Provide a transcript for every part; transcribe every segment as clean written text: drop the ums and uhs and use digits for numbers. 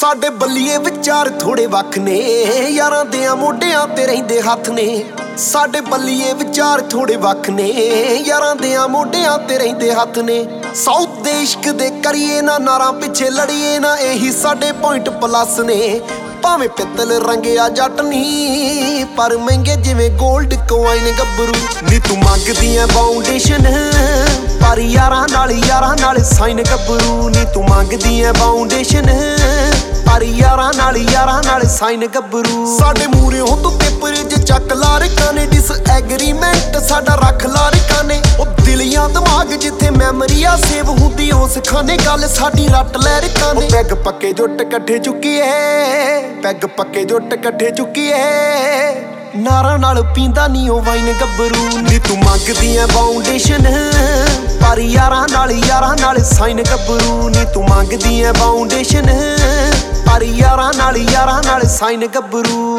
ਸਾਡੇ ਬੱਲੀਏ ਵਿਚਾਰ ਥੋੜੇ ਵੱਖ ਨੇ, ਯਾਰਾਂ ਦਿਆਂ ਮੋਢਿਆਂ ਤੇ ਰਹਿੰਦੇ ਹੱਥ ਨੇ। ਸਾਡੇ ਬੱਲੀਏ ਵਿਚਾਰ ਥੋੜੇ ਵੱਖ ਨੇ, ਯਾਰਾਂ ਦਿਆਂ ਮੋਢਿਆਂ ਤੇ ਰਹਿੰਦੇ ਹੱਥ ਨੇ। ਸਾਊਥ ਦੇ ਇਸ਼ਕ ਦੇ ਕਰੀਏ ਨਾ ਨਾਰਾਂ ਪਿੱਛੇ ਲੜੀਏ ਨਾ, ਇਹੀ ਸਾਡੇ ਪੁਆਇੰਟ ਪਲੱਸ ਨੇ। ਭਾਵੇਂ ਪਿੱਤਲ ਰੰਗਿਆ ਜੱਟ ਨੀ, ਪਰ ਮਹਿੰਗੇ ਜਿਵੇਂ 골ਡ ਕੋਇਨ ਗੱਭਰੂ ਨੀ। ਤੂੰ ਮੰਗਦੀ ਐ ਬਾਉਂਡੇਸ਼ਨ, ਪਰ ਯਾਰਾਂ ਨਾਲ ਸਾਈਨ ਗੱਭਰੂ ਨੀ। ਤੂੰ ਮੰਗਦੀ ਐ ਬਾਉਂਡੇਸ਼ਨ, ਪਰ ਯਾਰਾਂ ਨਾਲ ਸਾਈਨ ਗੱਭਰੂ। ਸਾਡੇ ਮੂਹਰਿਓਂ ਤੂੰ ਪੇਪਰ ਜੇ ਚੱਕ ਲਾ ਰਕਾਂ ਨੇ, ਡਿਸ ਐਗਰੀਮੈਂਟ ਸਾਡਾ ਰੱਖ ਲਾ ਰਕਾਂ ਨੇ। ਉਹ ਦਿਲੀਆਂ ਦਿਮਾਗ ਜਿੱਥੇ ਮੈਮਰੀ ਆ ਸੇਵ ਹੁੰਦੀ ਉਸ ਖਾਨੇ, ਗੱਲ ਸਾਡੀ ਰੱਟ ਲੈ ਰਕਾਂ ਨੇ। ਪੈਗ ਪੱਕੇ ਜੁੱਟ ਇਕੱਠੇ ਚੁੱਕੀਏ, ਪੈਗ ਪੱਕੇ ਜੁੱਟ ਇਕੱਠੇ ਚੁੱਕੀਏ, ਨਾਰਾਂ ਨਾਲ ਪੀਂਦਾ ਨੀ ਉਹ ਵਾਈਨ ਗੱਭਰੂ ਨੀ। ਤੂੰ ਮੰਗਦੀ ਐ ਬਾਉਂਡੇਸ਼ਨ, ਪਰ ਯਾਰਾਂ ਨਾਲ ਸਾਈਨ ਗੱਭਰੂ ਨੀ। ਤੂੰ ਮੰਗਦੀ ਐ ਬਾਉਂਡੇਸ਼ਨ, ਪਰ ਯਾਰਾਂ ਨਾਲ ਸਾਈਨ ਗੱਭਰੂ।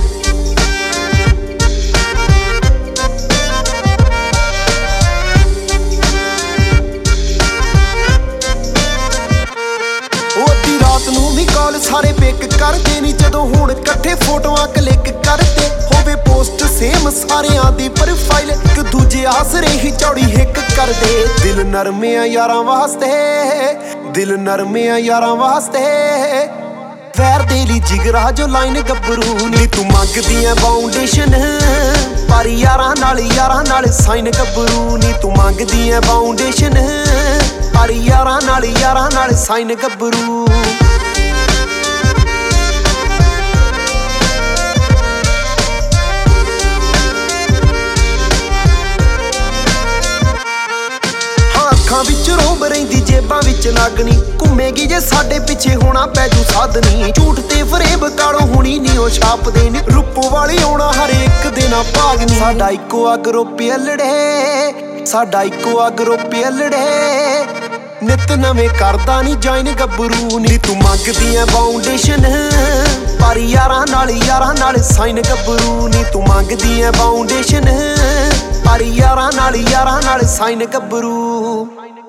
ਰਾਤ ਨੂੰ ਵੀ ਕਾਲ ਸਾਰੇ ਪਿਕ ਕਰਦੇ ਨੀ, ਜਦੋਂ ਹੁਣ ਇਕੱਠੇ ਫੋਟੋਆਂ ਕਲਿੱਕ ਕਰਦੇ। ਹੋਵੇ ਪੋਸਟ ਸੇਮ ਸਾਰਿਆਂ ਦੀ ਪ੍ਰੋਫਾਈਲ, ਇੱਕ ਦੂਜੇ ਆਸਰੇ ਹੀ ਚੌੜੀ ਹਿੱਕ ਕਰਦੇ। ਦਿਲ ਨਰਮ ਆ ਯਾਰਾਂ ਵਾਸਤੇ, ਦਿਲ ਨਰਮ ਆ ਯਾਰਾਂ ਵਾਸਤੇ, ਵੈਰ ਦੇ ਲਈ ਜਿਗਰਾ ਜੋ ਲਾਈਨ ਗੱਭਰੂ ਨੀ। ਤੂੰ ਮੰਗਦੀ ਐ ਬਾਉਂਡੇਸ਼ਨ, ਪਰ ਯਾਰਾਂ ਨਾਲ ਸਾਈਨ ਗੱਭਰੂ ਨੀ। ਤੂੰ ਮੰਗਦੀ ਐ ਬਾਉਂਡੇਸ਼ਨ, ਪਰ ਯਾਰਾਂ ਨਾਲ ਸਾਈਨ ਗੱਭਰੂ। ਅੱਖਾਂ ਵਿੱਚ ਰੋਬ ਰਹਿੰਦੀ ਜੇਬਾਂ ਵਿੱਚ ਨਾਗਣੀ, ਘੁੰਮੇਗੀ ਜੇ ਸਾਡੇ ਪਿੱਛੇ ਹੋਣਾ ਪੈਜੂ ਸਾਧਨੀ। ਝੂਠ ਤੇ ਫਰੇਬ ਕਾਲੋਂ ਹੁਣੀ ਨੀ ਉਹ ਛਾਪਦੇ ਨੀ, ਰੂਪੋ ਵਾਲੀ ਆਉਣਾ ਹਰ ਇੱਕ ਦਿਨ ਭਾਗਨੀ। ਸਾਡਾ ਇੱਕੋ ਆ ਗਰੁੱਪ ਅਲੜੇ, ਸਾਡਾ ਇੱਕੋ ਆ ਗਰੁੱਪ ਅਲੜੇ, ਨਿਤ ਨਵੇਂ ਕਰਦਾ ਨੀ ਜਾਇਨ ਗੱਭਰੂ ਨੀ। ਤੂੰ ਮੰਗਦੀ ਐ ਬਾਉਂਡੇਸ਼ਨ, ਪਰ ਯਾਰਾਂ ਨਾਲ ਸਾਈਨ ਗੱਭਰੂ ਨੀ। ਤੂੰ ਮੰਗਦੀ ਐ ਬਾਉਂਡੇਸ਼ਨ, ਪਰ ਯਾਰਾਂ ਨਾਲ ਸਾਈਨ ਗੱਭਰੂ।